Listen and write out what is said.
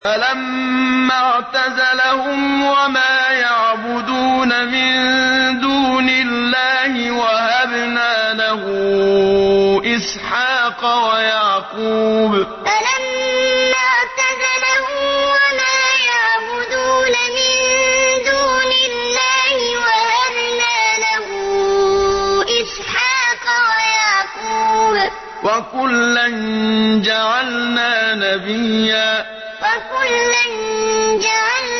فَلَمَّا اعْتَزَلَهُمْ وَمَا يَعْبُدُونَ مِن دُونِ اللَّهِ وَهَبْنَا لَهُ إِسْحَاقَ وَيَعْقُوبَ. فَلَمَّا اعْتَزَلَهُمْ وَمَا يَعْبُدُونَ مِن دُونِ اللَّهِ وَهَبْنَا لَهُ إِسْحَاقَ وَيَعْقُوبَ. وَكُلًّا جَعَلْنَا نَبِيًّا.